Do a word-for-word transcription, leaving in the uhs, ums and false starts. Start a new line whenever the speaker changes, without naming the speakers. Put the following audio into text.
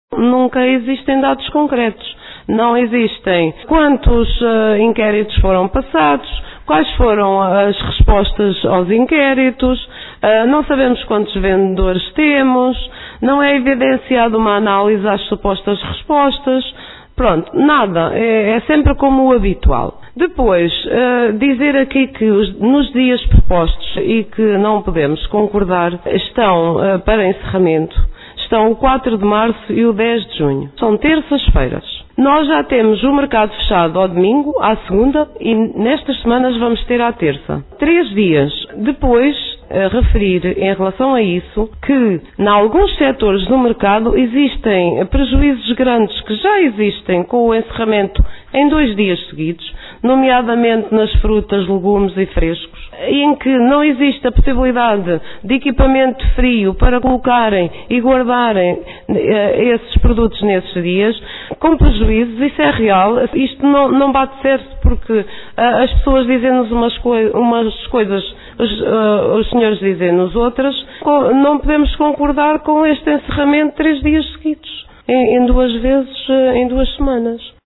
Nunca existem dados concretos. Não existem quantos uh, inquéritos foram passados, quais foram as respostas aos inquéritos, uh, não sabemos quantos vendedores temos, não é evidenciado uma análise às supostas respostas. Pronto, nada, é, é sempre como o habitual. Depois, uh, dizer aqui que os, nos dias propostos e que não podemos concordar estão uh, para encerramento, estão o quatro de março e o dez de junho. São terças-feiras. Nós já temos o mercado fechado ao domingo, à segunda e nestas semanas vamos ter à terça. Três dias depois, a referir em relação a isso, que em alguns setores do mercado existem prejuízos grandes que já existem com o encerramento em dois dias seguidos, nomeadamente nas frutas, legumes e frescos, em que não existe a possibilidade de equipamento frio para colocarem e guardarem eh, esses produtos nesses dias, com prejuízos. Isso é real, isto não, não bate certo porque uh, as pessoas dizem-nos umas, coi umas coisas, os, uh, os senhores dizem-nos outras. Não podemos concordar com este encerramento de três dias seguidos, em, em duas vezes, uh, em duas semanas.